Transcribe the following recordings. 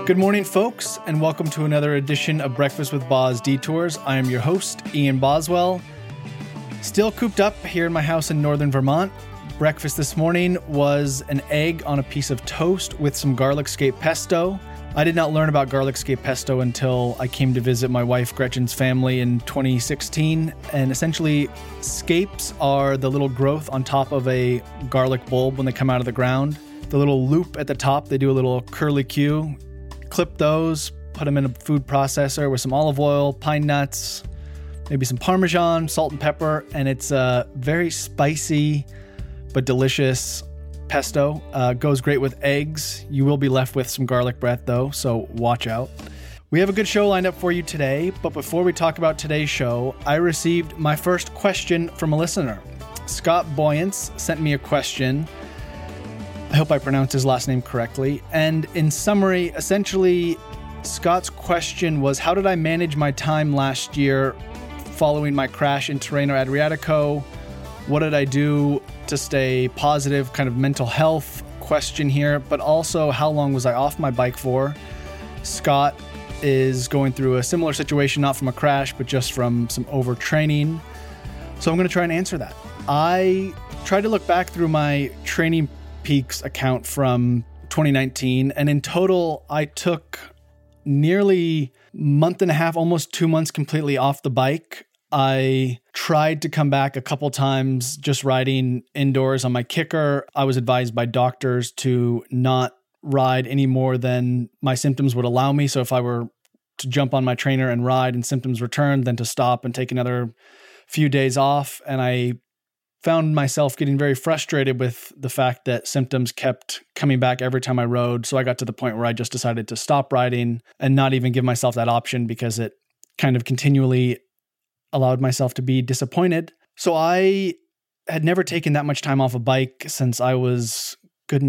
Good morning, folks, and welcome to another edition of Breakfast with Boz Detours. I am your host, Ian Boswell. Still cooped up here in my house in northern Vermont. Breakfast this morning was an egg on a piece of toast with some garlic scape pesto. I did not learn about garlic scape pesto until I came to visit my wife Gretchen's family in 2016. And essentially, scapes are the little growth on top of a garlic bulb when they come out of the ground. The little loop at the top, they do a little curlicue. Clip those, put them in a food processor with some olive oil, pine nuts, maybe some Parmesan, salt and pepper, and it's a very spicy but delicious pesto. Goes great with eggs. You will be left with some garlic breath though, so watch out. We have a good show lined up for you today, but before we talk about today's show, I received my first question from a listener. Scott Boyance sent me a question. I hope I pronounced his last name correctly. And in summary, essentially, Scott's question was, how did I manage my time last year following my crash in Tirreno Adriatico? What did I do to stay positive, kind of mental health question here, but also how long was I off my bike for? Scott is going through a similar situation, not from a crash, but just from some overtraining. So I'm going to try and answer that. I tried to look back through my Training Peaks account from 2019, and in total, I took nearly a month and a half, almost 2 months completely off the bike. I tried to come back a couple times just riding indoors on my kicker. I was advised by doctors to not ride any more than my symptoms would allow me. So if I were to jump on my trainer and ride and symptoms returned, then to stop and take another few days off. And I found myself getting very frustrated with the fact that symptoms kept coming back every time I rode. So I got to the point where I just decided to stop riding and not even give myself that option because it kind of continually allowed myself to be disappointed. So I had never taken that much time off a bike since I was,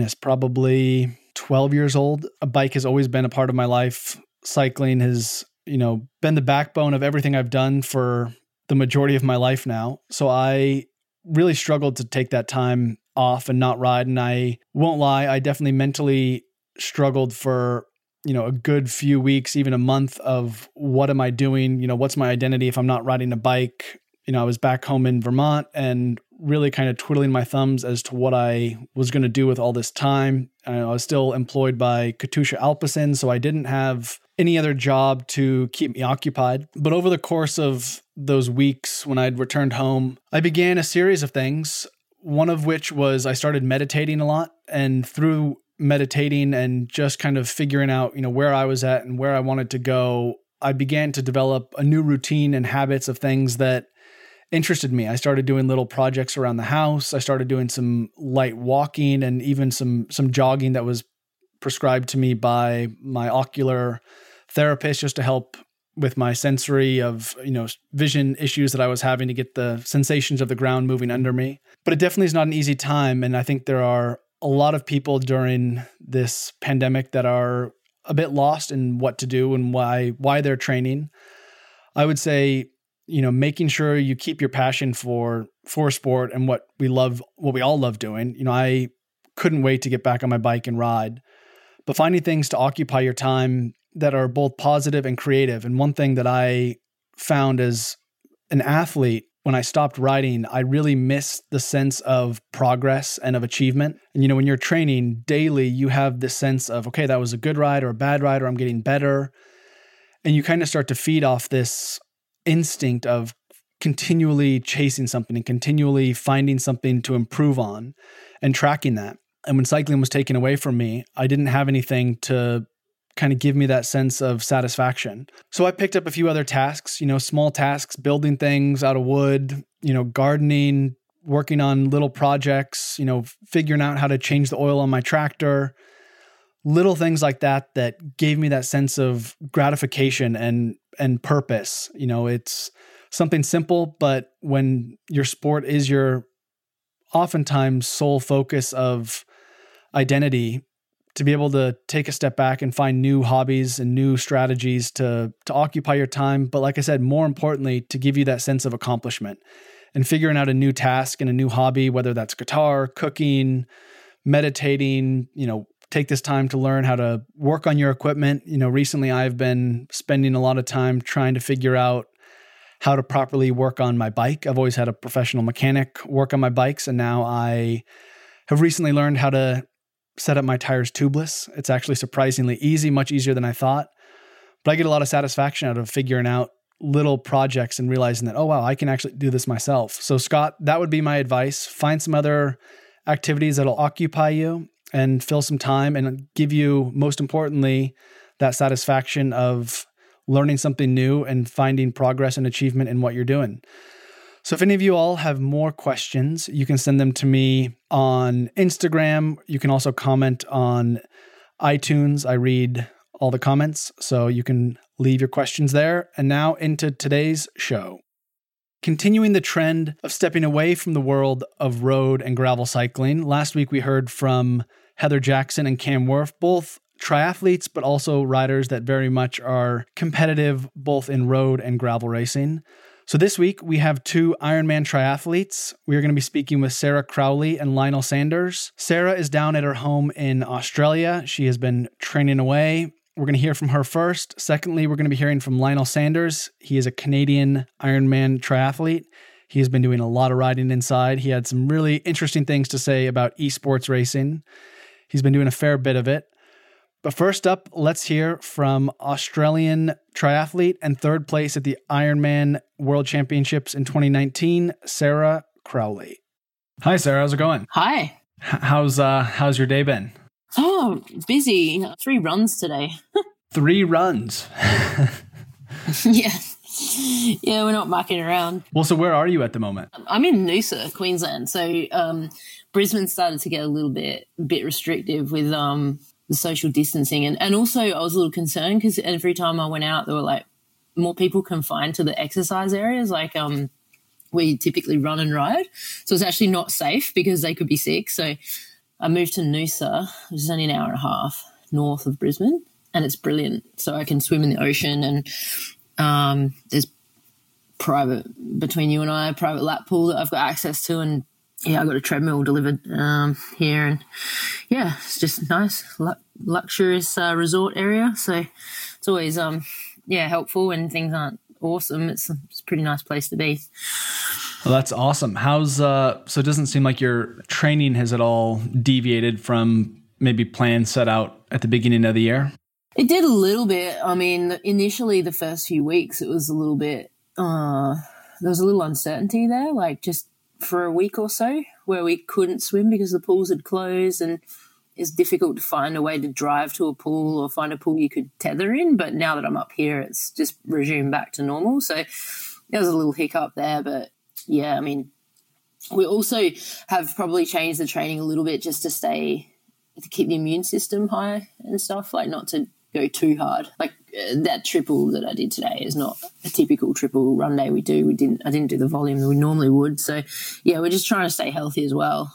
probably 12 years old. A bike has always been a part of my life. Cycling has, been the backbone of everything I've done for the majority of my life now. So I really struggled to take that time off and not ride. And I won't lie, I definitely mentally struggled for, a good few weeks, even a month of what am I doing? What's my identity if I'm not riding a bike? I was back home in Vermont and really kind of twiddling my thumbs as to what I was going to do with all this time. I was still employed by Katusha Alpecin, so I didn't have any other job to keep me occupied. But over the course of those weeks when I'd returned home, I began a series of things, one of which was I started meditating a lot. And through meditating and just kind of figuring out, where I was at and where I wanted to go, I began to develop a new routine and habits of things that interested me. I started doing little projects around the house. I started doing some light walking and even some jogging that was prescribed to me by my ocular therapist just to help with my sensory of, vision issues that I was having to get the sensations of the ground moving under me. But it definitely is not an easy time. And I think there are a lot of people during this pandemic that are a bit lost in what to do and why they're training. I would say, making sure you keep your passion for sport and what we all love doing. I couldn't wait to get back on my bike and ride, but finding things to occupy your time that are both positive and creative. And one thing that I found as an athlete, when I stopped riding, I really missed the sense of progress and of achievement. And, when you're training daily, you have this sense of, okay, that was a good ride or a bad ride, or I'm getting better. And you kind of start to feed off this instinct of continually chasing something and continually finding something to improve on and tracking that. And when cycling was taken away from me, I didn't have anything to kind of give me that sense of satisfaction. So I picked up a few other tasks, small tasks, building things out of wood, gardening, working on little projects, figuring out how to change the oil on my tractor, little things like that gave me that sense of gratification and purpose. It's something simple, but when your sport is your oftentimes sole focus of identity, to be able to take a step back and find new hobbies and new strategies to occupy your time. But like I said, more importantly, to give you that sense of accomplishment and figuring out a new task and a new hobby, whether that's guitar, cooking, meditating, take this time to learn how to work on your equipment. Recently I've been spending a lot of time trying to figure out how to properly work on my bike. I've always had a professional mechanic work on my bikes, and now I have recently learned how to set up my tires tubeless. It's actually surprisingly easy, much easier than I thought. But I get a lot of satisfaction out of figuring out little projects and realizing that, oh, wow, I can actually do this myself. So Scott, that would be my advice. Find some other activities that'll occupy you and fill some time and give you, most importantly, that satisfaction of learning something new and finding progress and achievement in what you're doing. So if any of you all have more questions, you can send them to me on Instagram. You can also comment on iTunes. I read all the comments, so you can leave your questions there. And now into today's show. Continuing the trend of stepping away from the world of road and gravel cycling, last week we heard from Heather Jackson and Cam Worth, both triathletes, but also riders that very much are competitive both in road and gravel racing. So this week, we have two Ironman triathletes. We are going to be speaking with Sarah Crowley and Lionel Sanders. Sarah is down at her home in Australia. She has been training away. We're going to hear from her first. Secondly, we're going to be hearing from Lionel Sanders. He is a Canadian Ironman triathlete. He has been doing a lot of riding inside. He had some really interesting things to say about esports racing. He's been doing a fair bit of it. But first up, let's hear from Australian triathlete and third place at the Ironman World Championships in 2019, Sarah Crowley. Hi, Sarah. How's it going? Hi. How's your day been? Oh, busy. 3 runs today. 3 runs? Yeah. Yeah, we're not mucking around. Well, so where are you at the moment? I'm in Noosa, Queensland. So Brisbane started to get a little bit restrictive with the social distancing. And also I was a little concerned because every time I went out, there were like more people confined to the exercise areas, like where you typically run and ride. So it's actually not safe because they could be sick. So I moved to Noosa, which is only an hour and a half north of Brisbane, and it's brilliant. So I can swim in the ocean, and there's between you and I, a private lap pool that I've got access to, and yeah, I got a treadmill delivered here, and yeah, it's just nice, luxurious resort area. So it's always helpful when things aren't awesome. It's a pretty nice place to be. Well, that's awesome. So it doesn't seem like your training has at all deviated from maybe plans set out at the beginning of the year? It did a little bit. I mean, initially the first few weeks, it was a little bit, there was a little uncertainty there, like just for a week or so where we couldn't swim because the pools had closed, and it's difficult to find a way to drive to a pool or find a pool you could tether in. But now that I'm up here, it's just resumed back to normal. So there was a little hiccup there, but yeah, I mean, we also have probably changed the training a little bit just to keep the immune system high and stuff, like not to go too hard. Like that triple that I did today is not a typical triple run day we do. I didn't do the volume that we normally would. So yeah, we're just trying to stay healthy as well.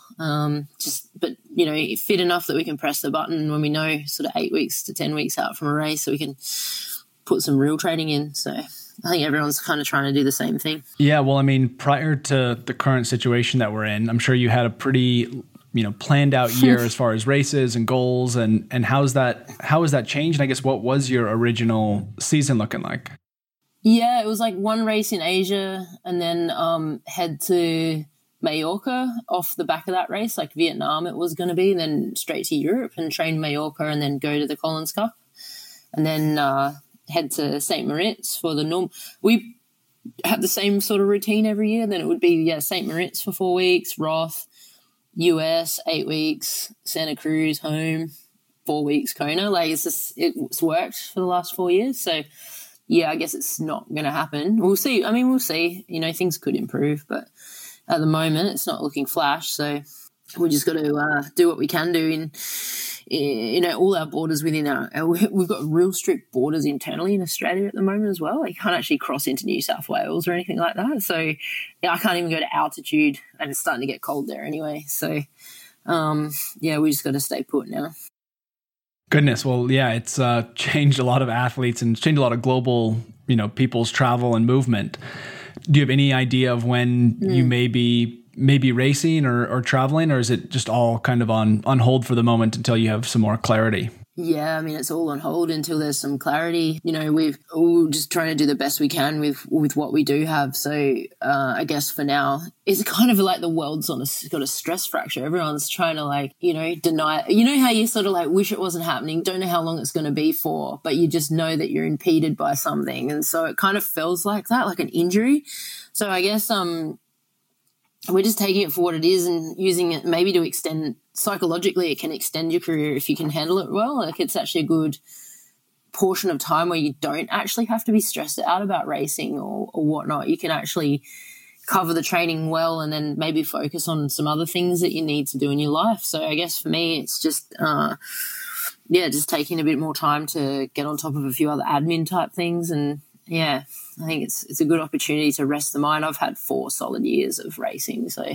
But you know, fit enough that we can press the button when we know sort of 8 weeks to 10 weeks out from a race, so we can put some real training in. So I think everyone's kind of trying to do the same thing. Yeah, well, I mean, prior to the current situation that we're in, I'm sure you had a pretty, planned out year as far as races and goals, and how has that changed? And I guess what was your original season looking like? Yeah, it was like one race in Asia and then head to Mallorca off the back of that race, like Vietnam it was going to be, and then straight to Europe and train Mallorca and then go to the Collins Cup and then head to St. Moritz for the norm. We have the same sort of routine every year. Then it would be, St. Moritz for 4 weeks, Roth, US, 8 weeks, Santa Cruz, home, 4 weeks, Kona. Like it's worked for the last 4 years. So yeah, I guess it's not going to happen. We'll see. I mean, we'll see. Things could improve, but at the moment it's not looking flash. So we just got to do what we can do in all our borders within we've got real strict borders internally in Australia at the moment as well. You can't actually cross into New South Wales or anything like that. So I can't even go to altitude, and it's starting to get cold there anyway. So we just got to stay put now. Goodness. Well, yeah, it's changed a lot of athletes and changed a lot of global, people's travel and movement. Do you have any idea of when you may be maybe racing or traveling, or is it just all kind of on hold for the moment until you have some more clarity? Yeah, I mean, it's all on hold until there's some clarity. We're just trying to do the best we can with what we do have. So I guess for now, it's kind of like the world's got a stress fracture. Everyone's trying to deny. You know how you sort of wish it wasn't happening, don't know how long it's going to be for, but you just know that you're impeded by something. And so it kind of feels like that, like an injury. So I guess we're just taking it for what it is and using it maybe to extend. Psychologically, it can extend your career if you can handle it well. Like, it's actually a good portion of time where you don't actually have to be stressed out about racing or whatnot. You can actually cover the training well and then maybe focus on some other things that you need to do in your life. So I guess for me, it's just, just taking a bit more time to get on top of a few other admin type things. And yeah, I think it's a good opportunity to rest the mind. I've had 4 solid years of racing, so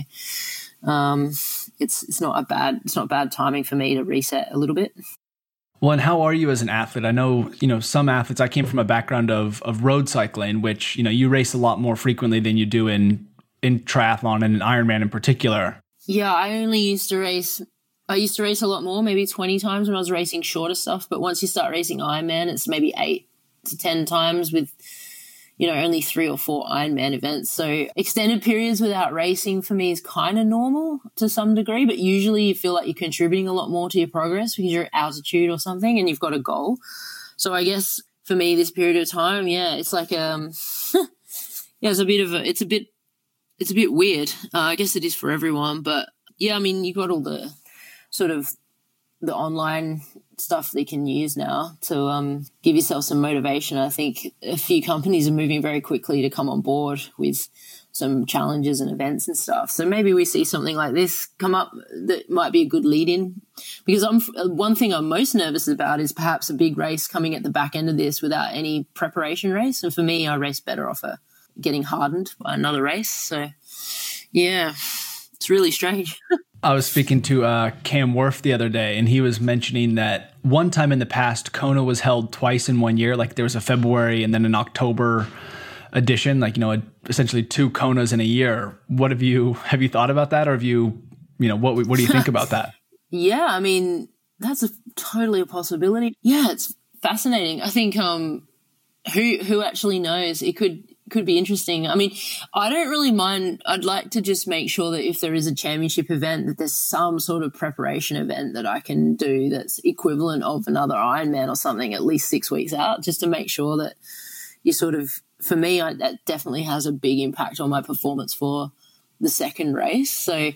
it's not bad timing for me to reset a little bit. Well, and how are you as an athlete? I know, some athletes, I came from a background of road cycling, which, you race a lot more frequently than you do in triathlon and in Ironman in particular. Yeah, I used to race a lot more, maybe 20 times when I was racing shorter stuff. But once you start racing Ironman, it's maybe 8 to 10 times with, only 3 or 4 Ironman events. So extended periods without racing for me is kind of normal to some degree, but usually you feel like you're contributing a lot more to your progress because you're at altitude or something and you've got a goal. So I guess for me, this period of time, it's like, it's a bit weird. I guess it is for everyone, but yeah, I mean, you've got all the sort of the online stuff they can use now to give yourself some motivation. I think a few companies are moving very quickly to come on board with some challenges and events and stuff. So maybe we see something like this come up that might be a good lead-in. Because one thing I'm most nervous about is perhaps a big race coming at the back end of this without any preparation race. And for me, I race better off getting hardened by another race. So, yeah, it's really strange. I was speaking to Cam Worth the other day, and he was mentioning that one time in the past, Kona was held twice in one year. Like, there was a February and then an October edition, essentially 2 Konas in a year. Have you thought about that? Or have you, what do you think about that? Yeah, I mean, that's totally a possibility. Yeah, it's fascinating. I think who actually knows? It could be interesting. I mean, I don't really mind. I'd like to just make sure that if there is a championship event, that there's some sort of preparation event that I can do that's equivalent of another Ironman or something at least 6 weeks out, just to make sure that you sort of, for me, that definitely has a big impact on my performance for the second race. So,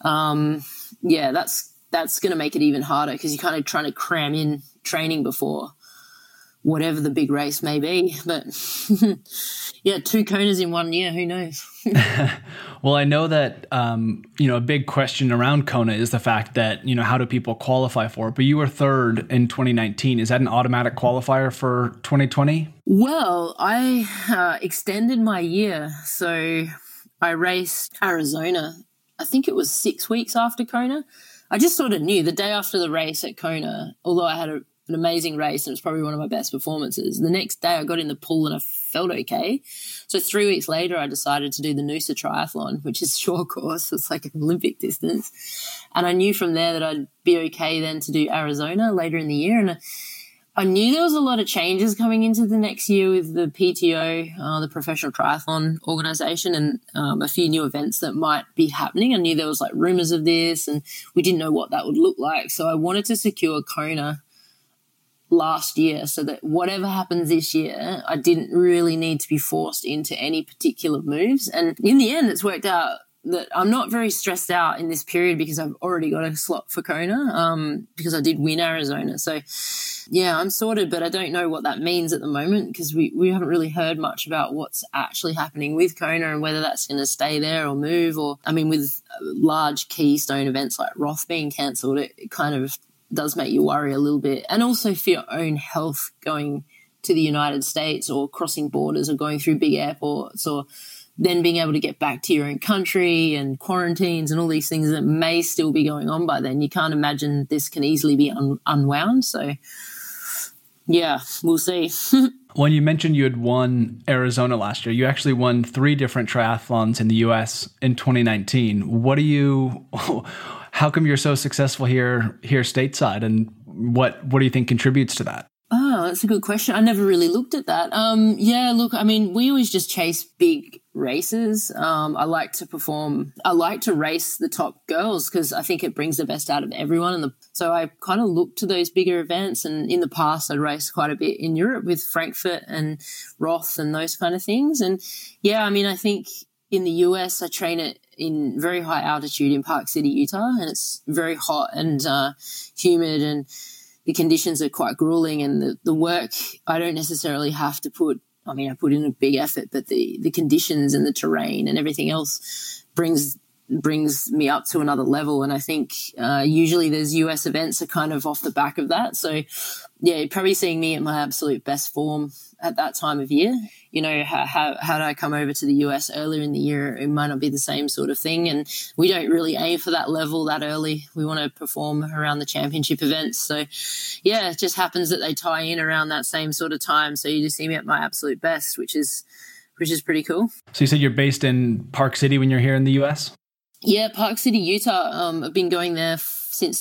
that's going to make it even harder because you're kind of trying to cram in training before whatever the big race may be. But yeah, 2 Konas in 1 year, who knows? Well, I know that, a big question around Kona is the fact that, how do people qualify for it? But you were 3rd in 2019. Is that an automatic qualifier for 2020? Well, I extended my year. So I raced Arizona. I think it was 6 weeks after Kona. I just sort of knew the day after the race at Kona, although I had an amazing race and it was probably one of my best performances. The next day I got in the pool and I felt okay. So 3 weeks later I decided to do the Noosa Triathlon, which is short course. It's like an Olympic distance. And I knew from there that I'd be okay then to do Arizona later in the year. And I knew there was a lot of changes coming into the next year with the PTO, the Professional Triathlon Organisation, and a few new events that might be happening. I knew there was rumours of this and we didn't know what that would look like. So I wanted to secure Kona last year so that whatever happens this year, I didn't really need to be forced into any particular moves. And in the end, it's worked out that I'm not very stressed out in this period because I've already got a slot for Kona because I did win Arizona. So, yeah, I'm sorted, but I don't know what that means at the moment because we haven't really heard much about what's actually happening with Kona and whether that's going to stay there or move. Or, I mean, with large keystone events like Roth being cancelled, it kind of does make you worry a little bit. And also for your own health going to the United States or crossing borders or going through big airports or then being able to get back to your own country and quarantines and all these things that may still be going on by then. You can't imagine this can easily be unwound. So, yeah, we'll see. When you mentioned you had won Arizona last year, you actually won 3 different triathlons in the US in 2019. How come you're so successful here stateside, and what do you think contributes to that? Oh, that's a good question. I never really looked at that. Yeah, look, I mean, we always just chase big races. I like to perform. I like to race the top girls because I think it brings the best out of everyone. So I kind of look to those bigger events. And in the past, I'd raced quite a bit in Europe with Frankfurt and Roth and those kind of things. And yeah, I mean, I think in the US, I train it in very high altitude in Park City, Utah, and it's very hot and humid, and the conditions are quite grueling, and the work I don't necessarily have to put. I mean, I put in a big effort, but the conditions and the terrain and everything else brings me up to another level. And I think usually there's US events are kind of off the back of that. So yeah, you're probably seeing me at my absolute best form at that time of year. You know, how did I come over to the US earlier in the year? It might not be the same sort of thing. And we don't really aim for that level that early. We want to perform around the championship events. So yeah, it just happens that they tie in around that same sort of time. So you just see me at my absolute best, which is pretty cool. So you said you're based in Park City when you're here in the US? Yeah, Park City, Utah. I've been going there since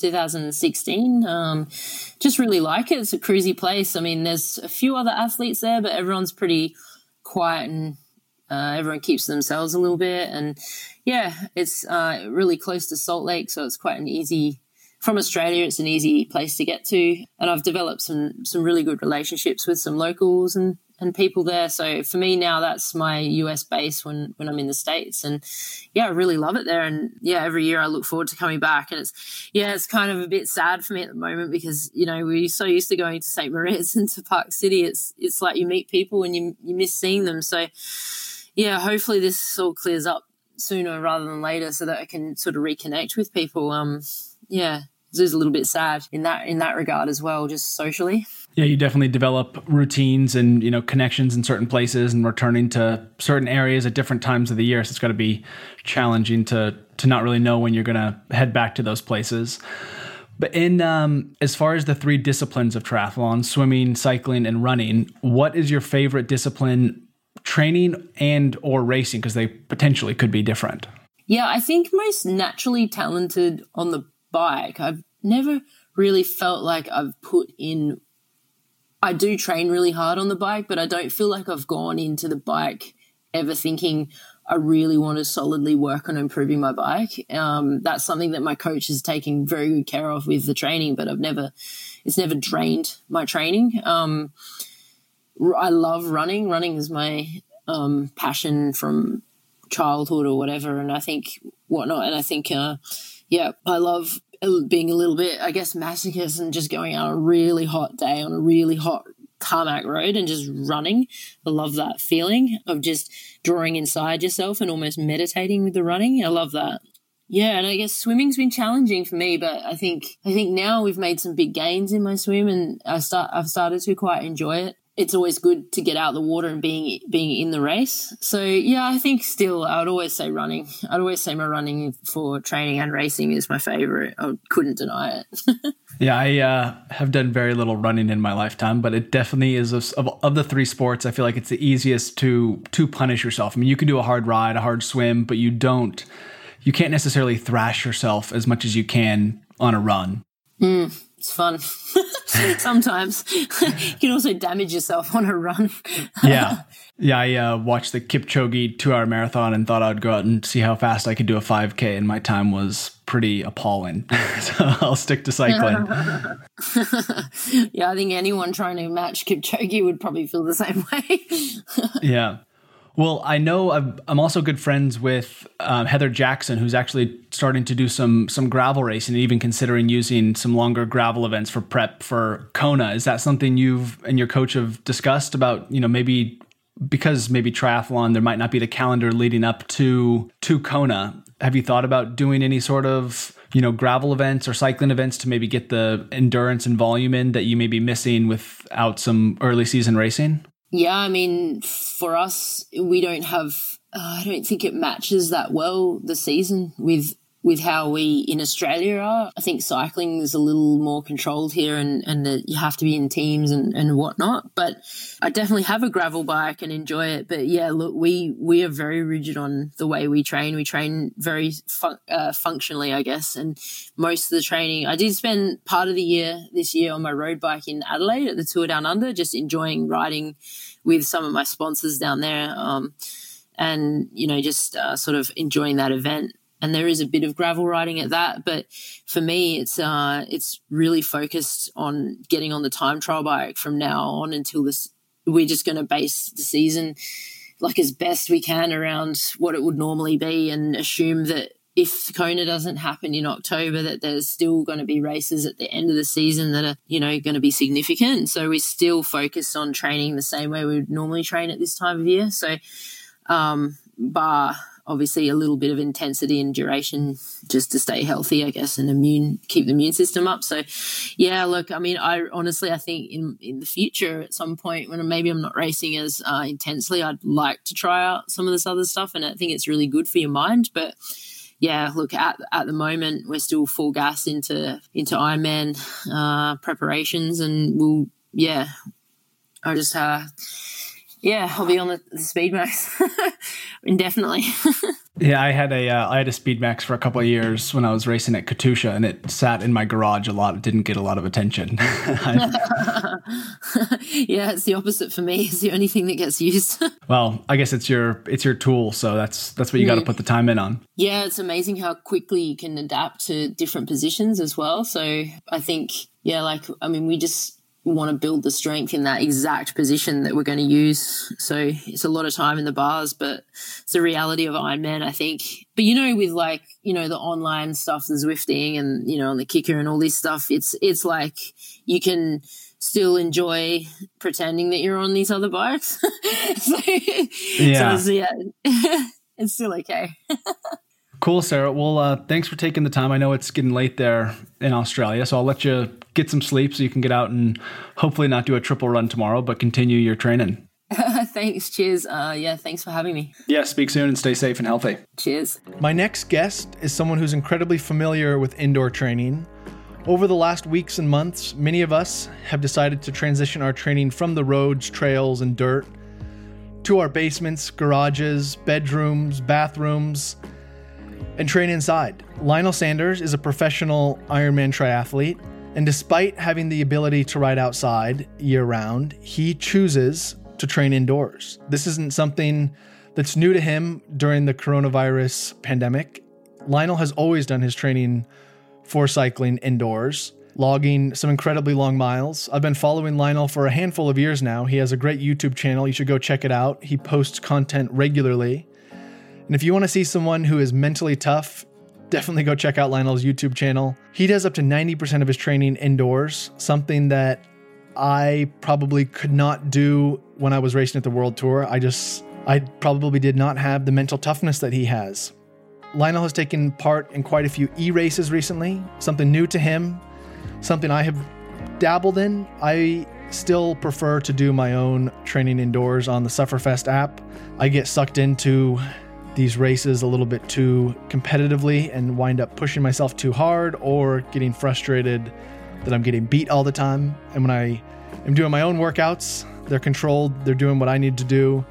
2016. Just really like it. It's a cruisy place. I mean, there's a few other athletes there, but everyone's pretty quiet, and everyone keeps to themselves a little bit. And yeah, it's really close to Salt Lake, so it's quite an easy. From Australia, it's an easy place to get to. And I've developed some really good relationships with some locals and people there. So for me now, that's my US base when I'm in the States. And yeah, I really love it there. And yeah, every year I look forward to coming back. And it's kind of a bit sad for me at the moment because, you know, we're so used to going to St. Moritz and to Park City. It's like you meet people and you miss seeing them. So yeah, hopefully this all clears up sooner rather than later so that I can sort of reconnect with people. Yeah, it is a little bit sad in that regard as well, just socially. Yeah, you definitely develop routines and, you know, connections in certain places and returning to certain areas at different times of the year. So it's got to be challenging to not really know when you're going to head back to those places. But in as far as the 3 disciplines of triathlon, swimming, cycling, and running, what is your favorite discipline, training and or racing? Because they potentially could be different. Yeah, I think most naturally talented on the bike. I've never really felt like I've put in. I do train really hard on the bike, but I don't feel like I've gone into the bike ever thinking I really want to solidly work on improving my bike. That's something that my coach is taking very good care of with the training, but it's never drained my training. I love running. Running is my passion from childhood or whatever, and I think whatnot. And I think, I love being a little bit, I guess, masochist and just going out on a really hot day on a really hot tarmac road and just running. I love that feeling of just drawing inside yourself and almost meditating with the running. I love that. Yeah, and I guess swimming's been challenging for me, but I think now we've made some big gains in my swim, and I've started to quite enjoy it. It's always good to get out of the water and being in the race. So, yeah, I think still I would always say running. I'd always say my running for training and racing is my favorite. I couldn't deny it. Yeah, I have done very little running in my lifetime, but it definitely is of the 3 sports, I feel like it's the easiest to punish yourself. I mean, you can do a hard ride, a hard swim, but you can't necessarily thrash yourself as much as you can on a run. It's fun. Sometimes you can also damage yourself on a run. Yeah. I watched the Kipchoge 2-hour marathon and thought I'd go out and see how fast I could do a 5K, and my time was pretty appalling. So I'll stick to cycling. Yeah, I think anyone trying to match Kipchoge would probably feel the same way. Yeah. Well, I know I'm also good friends with Heather Jackson, who's actually starting to do some gravel racing and even considering using some longer gravel events for prep for Kona. Is that something you've and your coach have discussed about, you know, maybe because maybe triathlon, there might not be the calendar leading up to Kona. Have you thought about doing any sort of, you know, gravel events or cycling events to maybe get the endurance and volume in that you may be missing without some early season racing? Yeah, I mean, for us, we don't have, I don't think it matches that well the season with with how we in Australia are. I think cycling is a little more controlled here and that you have to be in teams and whatnot. But I definitely have a gravel bike and enjoy it. But yeah, look, we are very rigid on the way we train. We train very functionally, I guess. And most of the training, I did spend part of the year this year on my road bike in Adelaide at the Tour Down Under, just enjoying riding with some of my sponsors down there. And, you know, just sort of enjoying that event. And there is a bit of gravel riding at that. But for me, it's really focused on getting on the time trial bike from now on until this. We're just going to base the season like as best we can around what it would normally be and assume that if Kona doesn't happen in October, that there's still going to be races at the end of the season that are, you know, going to be significant. So we still focus on training the same way we would normally train at this time of year. So, bar obviously a little bit of intensity and duration just to stay healthy, I guess, and keep the immune system up. So, yeah, look, I mean, I think in the future at some point when maybe I'm not racing as intensely, I'd like to try out some of this other stuff, and I think it's really good for your mind. But yeah, look, at the moment we're still full gas into Ironman preparations, and I'll be on the Speedmax indefinitely. Yeah, I had a Speedmax for a couple of years when I was racing at Katusha, and it sat in my garage a lot. It didn't get a lot of attention. Yeah, it's the opposite for me. It's the only thing that gets used. Well, I guess it's your tool, so that's what you got to put the time in on. Yeah, it's amazing how quickly you can adapt to different positions as well. So I think, we just want to build the strength in that exact position that we're going to use. So it's a lot of time in the bars, but it's the reality of Ironman, I think. But, with the online stuff, the Zwifting and, on the Kicker and all this stuff, it's like you can still enjoy pretending that you're on these other bikes. It's still okay. Cool, Sarah. Well, thanks for taking the time. I know it's getting late there in Australia, so I'll let you get some sleep so you can get out and hopefully not do a triple run tomorrow, but continue your training. Thanks. Cheers. Thanks for having me. Yeah, speak soon and stay safe and healthy. Cheers. My next guest is someone who's incredibly familiar with indoor training. Over the last weeks and months, many of us have decided to transition our training from the roads, trails, and dirt to our basements, garages, bedrooms, bathrooms, and train inside. Lionel Sanders is a professional Ironman triathlete, and despite having the ability to ride outside year-round, he chooses to train indoors. This isn't something that's new to him during the coronavirus pandemic. Lionel has always done his training for cycling indoors, logging some incredibly long miles. I've been following Lionel for a handful of years now. He has a great YouTube channel. You should go check it out. He posts content regularly. And if you want to see someone who is mentally tough, definitely go check out Lionel's YouTube channel. He does up to 90% of his training indoors, something that I probably could not do when I was racing at the World Tour. I probably did not have the mental toughness that he has. Lionel has taken part in quite a few e-races recently, something new to him, something I have dabbled in. I still prefer to do my own training indoors on the Sufferfest app. I get sucked into these races a little bit too competitively and wind up pushing myself too hard or getting frustrated that I'm getting beat all the time. And when I am doing my own workouts, they're controlled, they're doing what I need to do.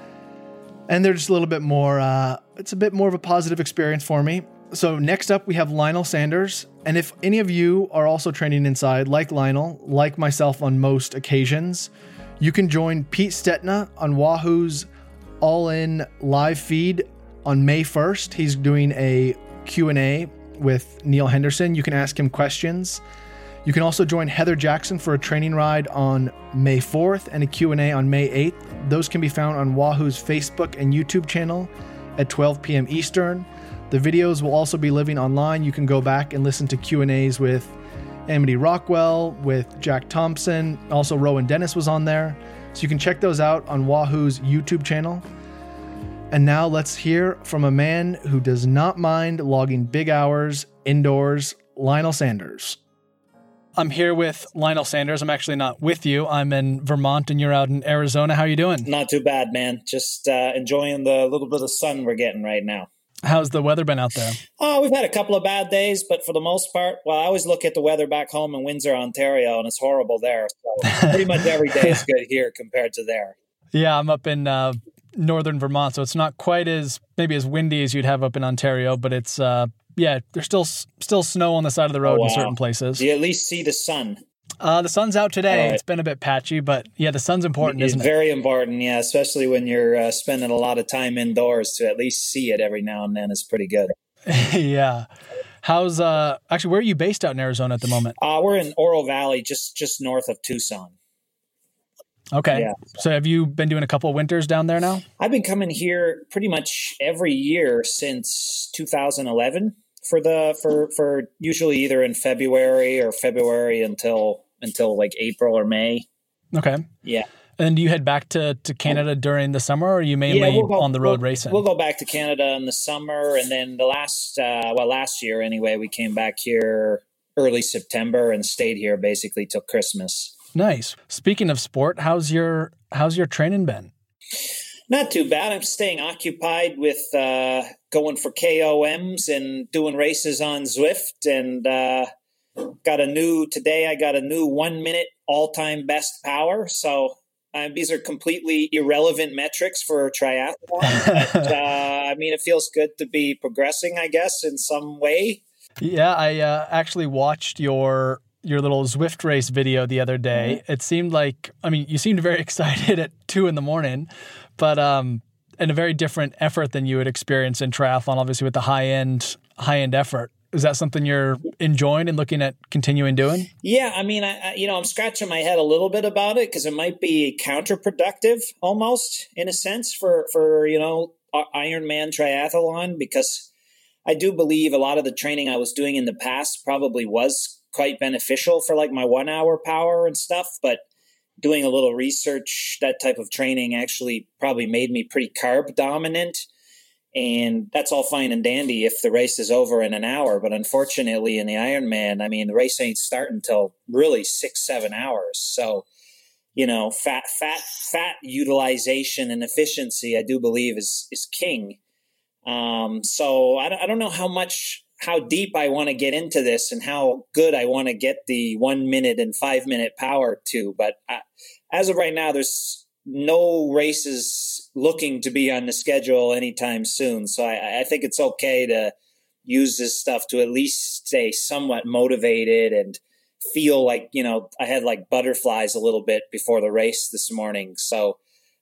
And they're just a little bit more, it's a bit more of a positive experience for me. So next up, we have Lionel Sanders. And if any of you are also training inside, like Lionel, like myself on most occasions, you can join Pete Stetina on Wahoo's All-In live feed on May 1st. He's doing a Q&A with Neil Henderson. You can ask him questions. You can also join Heather Jackson for a training ride on May 4th and a Q&A on May 8th. Those can be found on Wahoo's Facebook and YouTube channel at 12 p.m. Eastern. The videos will also be living online. You can go back and listen to Q&As with Amity Rockwell, with Jack Thompson. Also, Rowan Dennis was on there. So you can check those out on Wahoo's YouTube channel. And now let's hear from a man who does not mind logging big hours indoors, Lionel Sanders. I'm here with Lionel Sanders. I'm actually not with you. I'm in Vermont and you're out in Arizona. How are you doing? Not too bad, man. Just enjoying the little bit of sun we're getting right now. How's the weather been out there? Oh, we've had a couple of bad days, but for the most part, well, I always look at the weather back home in Windsor, Ontario, and it's horrible there. So pretty much every day is good here compared to there. Yeah, I'm up in northern Vermont, so it's not quite as maybe as windy as you'd have up in Ontario, but it's there's still snow on the side of the road in certain places. Do you at least see the sun? The sun's out today. Right. It's been a bit patchy, but yeah, the sun's important, isn't it? It's very important, yeah, especially when you're spending a lot of time indoors. To at least see it every now and then is pretty good. Yeah. How's actually, where are you based out in Arizona at the moment? We're in Oro Valley, just north of Tucson. Okay. Yeah. So have you been doing a couple of winters down there now? I've been coming here pretty much every year since 2011 for usually either in February until like April or May. Okay. Yeah. And do you head back to Canada during the summer, or are you mainly on the road racing? We'll go back to Canada in the summer, and then the last year anyway, we came back here early September and stayed here basically till Christmas. Nice. Speaking of sport, how's your training been? Not too bad. I'm staying occupied with going for KOMs and doing races on Zwift, and today I got a new 1 minute all-time best power. So these are completely irrelevant metrics for a triathlon. But, it feels good to be progressing, I guess, in some way. Yeah, I actually watched your little Zwift race video the other day. Mm-hmm. It seemed like, you seemed very excited at 2 a.m, but in a very different effort than you would experience in triathlon, obviously with the high end effort. Is that something you're enjoying and looking at continuing doing? Yeah, I'm scratching my head a little bit about it because it might be counterproductive almost in a sense for Ironman triathlon, because I do believe a lot of the training I was doing in the past probably was quite beneficial for like my 1 hour power and stuff, but doing a little research, that type of training actually probably made me pretty carb dominant. And that's all fine and dandy if the race is over in an hour. But unfortunately in the Ironman, the race ain't starting until really 6-7 hours. So, fat utilization and efficiency, I do believe is king. So I don't know how deep I want to get into this and how good I want to get the 1 minute and 5 minute power to. But as of right now, there's no races looking to be on the schedule anytime soon. So I think it's okay to use this stuff to at least stay somewhat motivated and feel like, I had like butterflies a little bit before the race this morning. So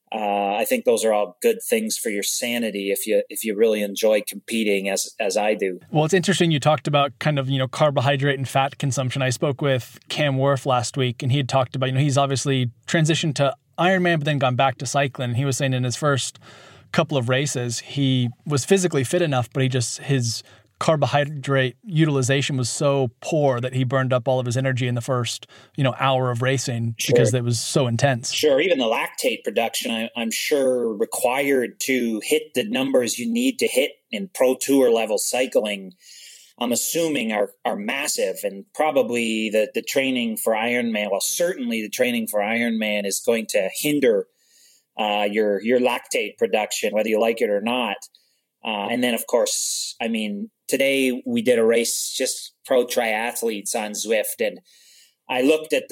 I think those are all good things for your sanity if you really enjoy competing as I do. Well, it's interesting you talked about kind of, carbohydrate and fat consumption. I spoke with Cam Worth last week, and he had talked about, he's obviously transitioned to Ironman, but then gone back to cycling. He was saying in his first couple of races, he was physically fit enough, but his carbohydrate utilization was so poor that he burned up all of his energy in the first, hour of racing. Sure. Because it was so intense. Sure. Even the lactate production, I'm sure required to hit the numbers you need to hit in pro tour level cycling, I'm assuming are massive, and probably the training for Ironman, well, certainly the training for Ironman is going to hinder your lactate production, whether you like it or not. And then, of course, today we did a race, just pro triathletes on Zwift, and I looked at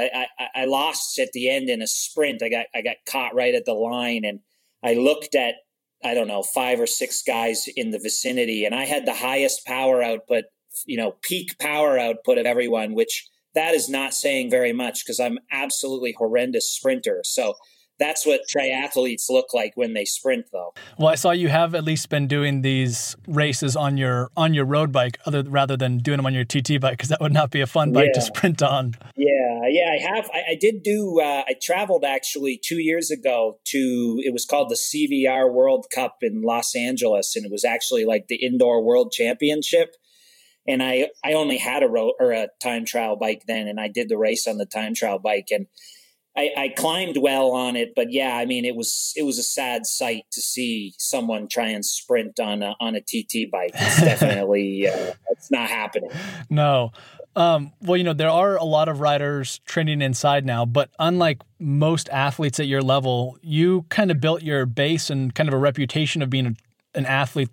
I lost at the end in a sprint. I got caught right at the line, and I looked at, 5 or 6 guys in the vicinity, and I had the highest power output, peak power output of everyone, which that is not saying very much because I'm absolutely horrendous sprinter. So that's what triathletes look like when they sprint, though. Well, I saw you have at least been doing these races on your road bike rather than doing them on your TT bike, because that would not be a fun bike to sprint on. Yeah, I have. I did do, I traveled actually 2 years ago it was called the CVR World Cup in Los Angeles, and it was actually like the indoor world championship. And I only had a time trial bike then, and I did the race on the time trial bike, and I climbed well on it, but yeah, it was a sad sight to see someone try and sprint on a TT bike. It's definitely it's not happening. No. Well, there are a lot of riders training inside now, but unlike most athletes at your level, you kind of built your base and kind of a reputation of being an athlete that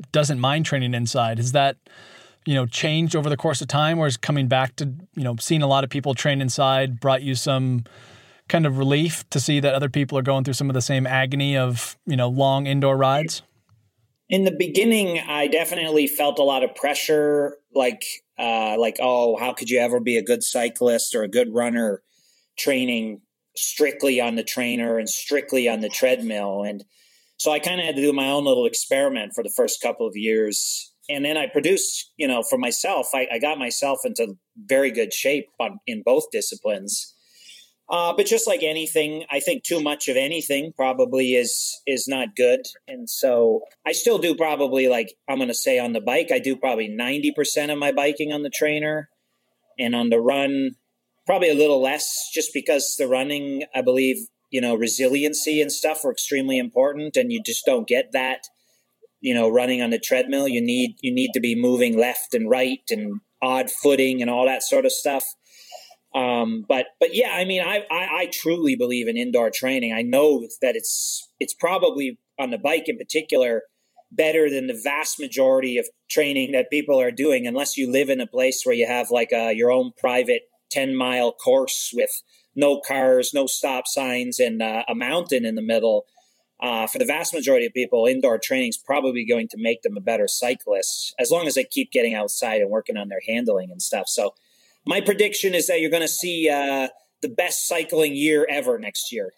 doesn't mind training inside. Has that, changed over the course of time, or is coming back to, seeing a lot of people train inside brought you some kind of relief to see that other people are going through some of the same agony of, long indoor rides? In the beginning, I definitely felt a lot of pressure, like, oh, how could you ever be a good cyclist or a good runner training strictly on the trainer and strictly on the treadmill? And so I kind of had to do my own little experiment for the first couple of years. And then I produced, for myself, I got myself into very good shape in both disciplines. But just like anything, I think too much of anything probably is not good. And so I still do probably, like, I'm going to say on the bike, I do probably 90% of my biking on the trainer, and on the run, probably a little less, just because the running, I believe, resiliency and stuff are extremely important, and you just don't get that, running on the treadmill. You need to be moving left and right and odd footing and all that sort of stuff. But yeah, I mean, I truly believe in indoor training. I know that it's probably on the bike in particular better than the vast majority of training that people are doing, unless you live in a place where you have like your own private 10-mile course with no cars, no stop signs, and a mountain in the middle. For the vast majority of people, indoor training is probably going to make them a better cyclist, as long as they keep getting outside and working on their handling and stuff. So my prediction is that you're going to see the best cycling year ever next year.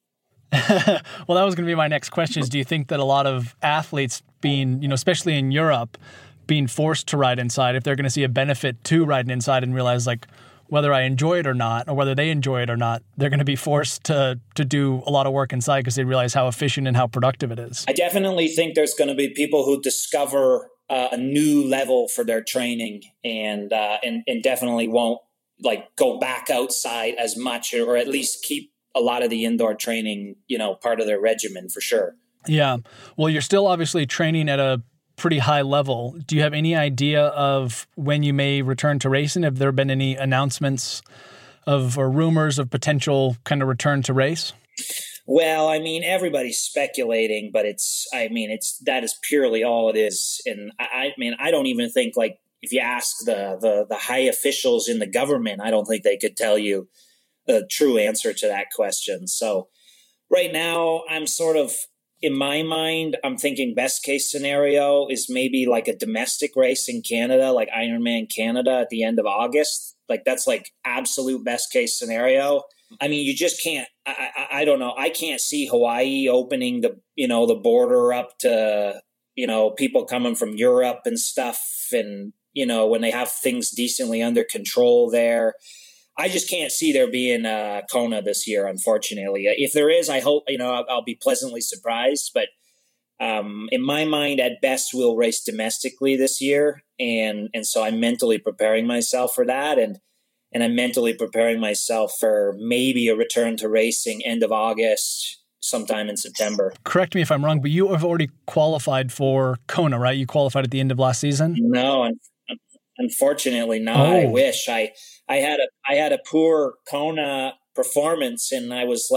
Well, that was going to be my next question is, do you think that a lot of athletes being, especially in Europe, being forced to ride inside, if they're going to see a benefit to riding inside and realize, like, whether I enjoy it or not, or whether they enjoy it or not, they're going to be forced to do a lot of work inside because they realize how efficient and how productive it is? I definitely think there's going to be people who discover a new level for their training and definitely won't go back outside as much, or at least keep a lot of the indoor training, part of their regimen for sure. Yeah. Well, you're still obviously training at a pretty high level. Do you have any idea of when you may return to racing? Have there been any announcements or rumors of potential kind of return to race? Well, I mean, everybody's speculating, but that is purely all it is. And I don't even think, like, if you ask the high officials in the government, I don't think they could tell you the true answer to that question. So right now I'm sort of, in my mind, I'm thinking best case scenario is maybe like a domestic race in Canada, like Ironman Canada at the end of August. Like, that's like absolute best case scenario. I mean, you just can't, I don't know. I can't see Hawaii opening the border up to, people coming from Europe and stuff. And, when they have things decently under control there, I just can't see there being Kona this year, unfortunately. If there is, I hope, I'll be pleasantly surprised. But in my mind, at best, we'll race domestically this year. And so I'm mentally preparing myself for that. And I'm mentally preparing myself for maybe a return to racing end of August, sometime in September. Correct me if I'm wrong, but you have already qualified for Kona, right? You qualified at the end of last season? No, unfortunately not. Oh. I wish. I had a poor Kona performance, and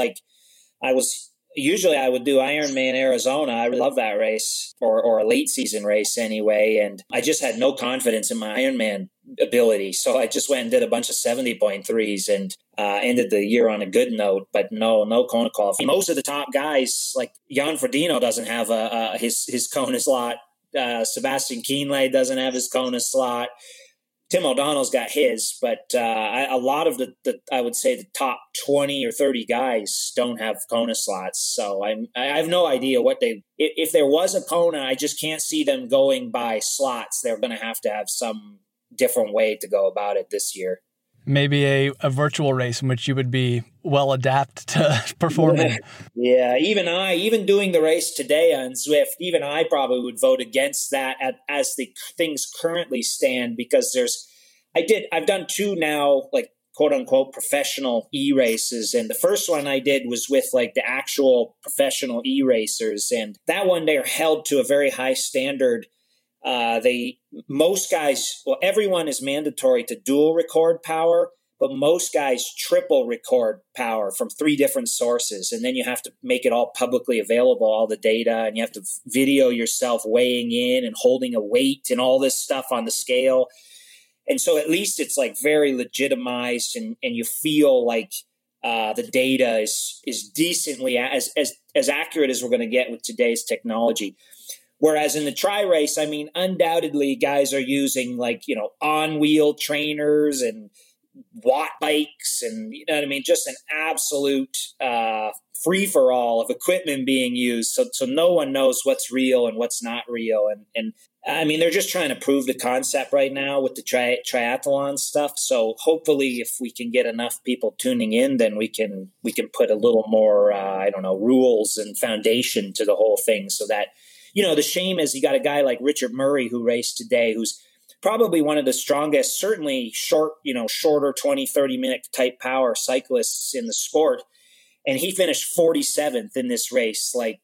usually I would do Ironman Arizona. I love that race, or a late season race anyway. And I just had no confidence in my Ironman ability. So I just went and did a bunch of 70.3s and ended the year on a good note, but no Kona qualifying. Most of the top guys, like Jan Frodeno doesn't have his Kona slot. Sebastian Kienle doesn't have his Kona slot. Tim O'Donnell's got his, but a lot of the I would say the top 20 or 30 guys don't have Kona slots. So I have no idea if there was a Kona, I just can't see them going by slots. They're going to have some different way to go about it this year. Maybe a virtual race in which you would be well adapted to performing. Yeah, even doing the race today on Zwift, even I probably would vote against that as the things currently stand, because I've done two now, like, quote unquote professional e-races. And the first one I did was with like the actual professional e-racers. And that one, they're held to a very high standard. Everyone is mandatory to dual record power, but most guys triple record power from 3 different sources. And then you have to make it all publicly available, all the data, and you have to video yourself weighing in and holding a weight and all this stuff on the scale. And so at least it's like very legitimized, and you feel like the data is decently as accurate as we're going to get with today's technology. Whereas in the tri-race, I mean, undoubtedly guys are using like, on-wheel trainers and watt bikes and, just an absolute free-for-all of equipment being used. So no one knows what's real and what's not real. And I mean, they're just trying to prove the concept right now with the triathlon stuff. So hopefully if we can get enough people tuning in, then we can put a little more, rules and foundation to the whole thing, so that, the shame is you got a guy like Richard Murray who raced today, who's probably one of the strongest, certainly shorter 20, 30-minute type power cyclists in the sport. And he finished 47th in this race, like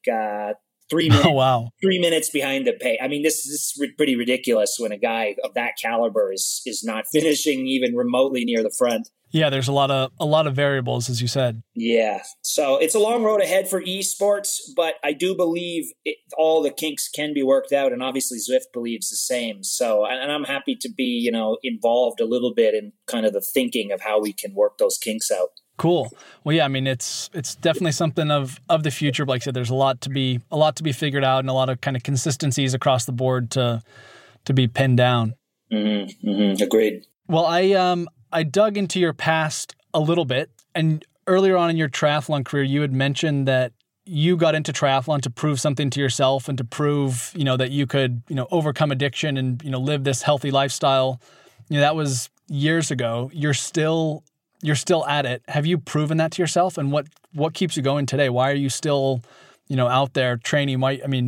3 minutes, 3 minutes behind the pace. I mean, this is pretty ridiculous when a guy of that caliber is not finishing even remotely near the front. Yeah, there's a lot of variables, as you said. Yeah, so it's a long road ahead for esports, but I do believe all the kinks can be worked out, and obviously Zwift believes the same. So, and I'm happy to be, involved a little bit in kind of the thinking of how we can work those kinks out. Cool. Well, yeah, I mean, it's definitely something of the future. But like I said, there's a lot to be figured out, and a lot of kind of consistencies across the board to be pinned down. Mm-hmm. Mm-hmm. Agreed. Well, I dug into your past a little bit, and earlier on in your triathlon career, you had mentioned that you got into triathlon to prove something to yourself and to prove, that you could, overcome addiction and, live this healthy lifestyle. That was years ago. You're still at it. Have you proven that to yourself? And what keeps you going today? Why are you still, out there training?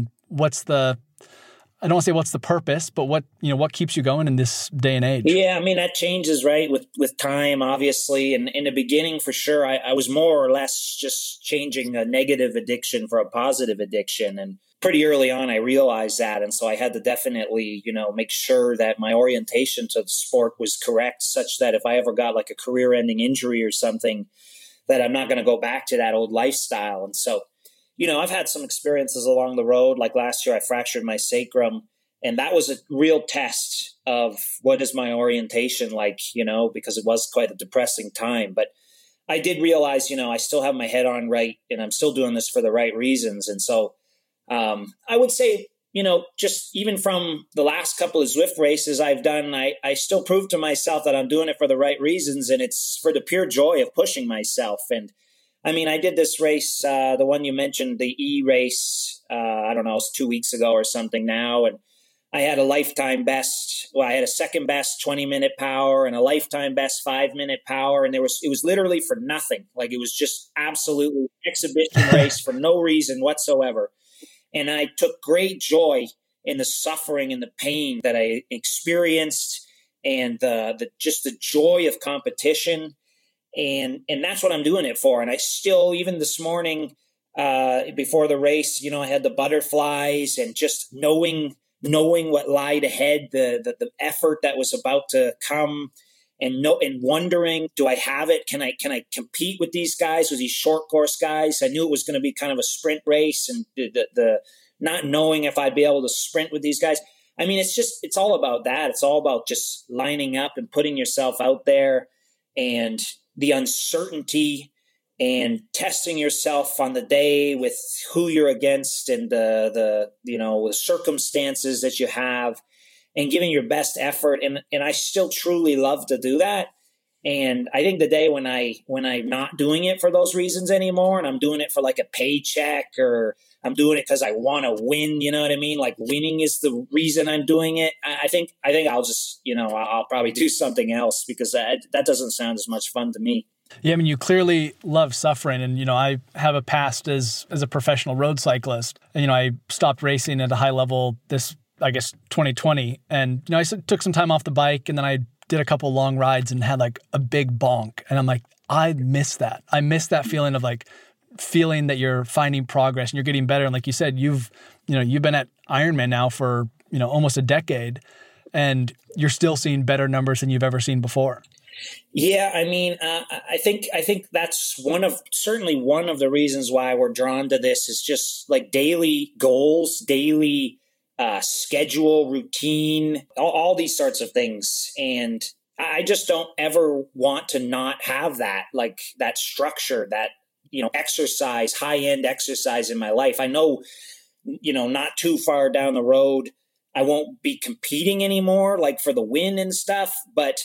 I don't want to say what's the purpose, but what keeps you going in this day and age? Yeah, I mean, that changes, right, with time, obviously. And in the beginning, for sure, I was more or less just changing a negative addiction for a positive addiction. And pretty early on, I realized that. And so I had to definitely, make sure that my orientation to the sport was correct, such that if I ever got like a career-ending injury or something, that I'm not going to go back to that old lifestyle. And so, I've had some experiences along the road. Like last year, I fractured my sacrum, and that was a real test of what is my orientation like, because it was quite a depressing time. But I did realize, I still have my head on right, and I'm still doing this for the right reasons. And so I would say, just even from the last couple of Zwift races I've done, I still prove to myself that I'm doing it for the right reasons, and it's for the pure joy of pushing myself. And I mean, I did this race, the one you mentioned, the E race, I don't know, it was 2 weeks ago or something now. And I had a lifetime best. Well, I had a second best 20-minute power and a lifetime best 5-minute power. And it was literally for nothing. Like, it was just absolutely exhibition race for no reason whatsoever. And I took great joy in the suffering and the pain that I experienced, and the joy of competition. And that's what I'm doing it for. And I still, even this morning, before the race, I had the butterflies, and just knowing what lied ahead, the effort that was about to come, and wondering, do I have it? Can I compete with these guys, with these short course guys? I knew it was going to be kind of a sprint race, and the not knowing if I'd be able to sprint with these guys. I mean, it's all about that. It's all about just lining up and putting yourself out there, and the uncertainty, and testing yourself on the day with who you're against, and the circumstances that you have, and giving your best effort. And I still truly love to do that. And I think the day when I'm not doing it for those reasons anymore, and I'm doing it for like a paycheck, or I'm doing it because I want to win, you know what I mean? Like, winning is the reason I'm doing it. I think I'll just, I'll probably do something else, because that doesn't sound as much fun to me. Yeah, I mean, you clearly love suffering. And, I have a past as a professional road cyclist. And, I stopped racing at a high level this, I guess, 2020. And, I took some time off the bike, and then I did a couple long rides and had like a big bonk. And I'm like, I miss that. I miss that feeling of like feeling that you're finding progress and you're getting better. And like you said, you've been at Ironman now for, almost a decade, and you're still seeing better numbers than you've ever seen before. Yeah, I mean, I think that's certainly one of the reasons why we're drawn to this is just like daily goals, daily schedule, routine, all these sorts of things. And I just don't ever want to not have that, like that structure, that, exercise, high-end exercise in my life. I know, not too far down the road, I won't be competing anymore, like for the win and stuff, but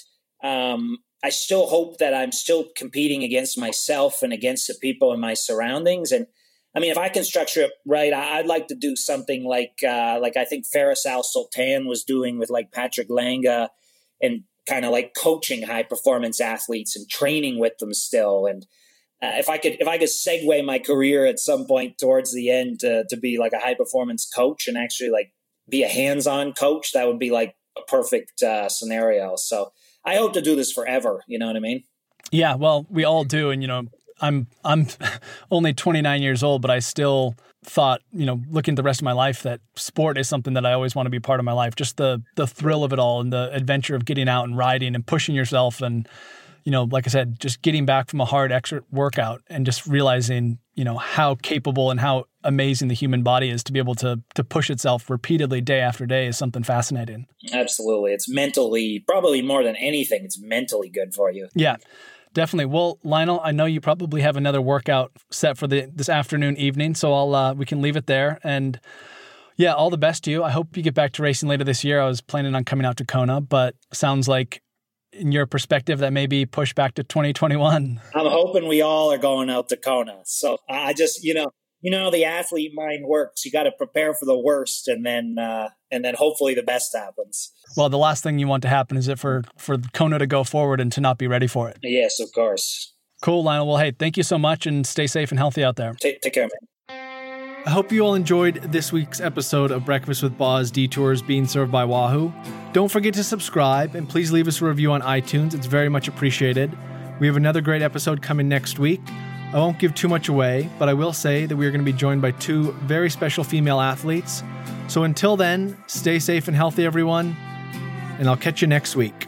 I still hope that I'm still competing against myself and against the people in my surroundings. And I mean, if I can structure it right, I'd like to do something like I think Faris Al Sultan was doing with like Patrick Langa, and kind of like coaching high performance athletes and training with them still. And if I could segue my career at some point towards the end to be like a high performance coach and actually like be a hands-on coach, that would be like a perfect scenario. So I hope to do this forever. You know what I mean? Yeah, well, we all do. And, I'm only 29 years old, but I still thought, looking at the rest of my life, that sport is something that I always want to be part of my life. Just the thrill of it all and the adventure of getting out and riding and pushing yourself. And, like I said, just getting back from a hard extra workout and just realizing, how capable and how amazing the human body is to be able to push itself repeatedly day after day is something fascinating. Absolutely. It's mentally, probably more than anything, it's mentally good for you. Yeah. Definitely. Well, Lionel, I know you probably have another workout set for this afternoon, evening, so we can leave it there. And yeah, all the best to you. I hope you get back to racing later this year. I was planning on coming out to Kona, but sounds like in your perspective that may be pushed back to 2021. I'm hoping we all are going out to Kona. So I just, how the athlete mind works. You got to prepare for the worst, and then hopefully the best happens. Well, the last thing you want to happen is for Kona to go forward and to not be ready for it. Yes, of course. Cool, Lionel. Well, hey, thank you so much, and stay safe and healthy out there. Take care, man. I hope you all enjoyed this week's episode of Breakfast with Boz Detours being served by Wahoo. Don't forget to subscribe, and please leave us a review on iTunes. It's very much appreciated. We have another great episode coming next week. I won't give too much away, but I will say that we are going to be joined by two very special female athletes. So until then, stay safe and healthy, everyone, and I'll catch you next week.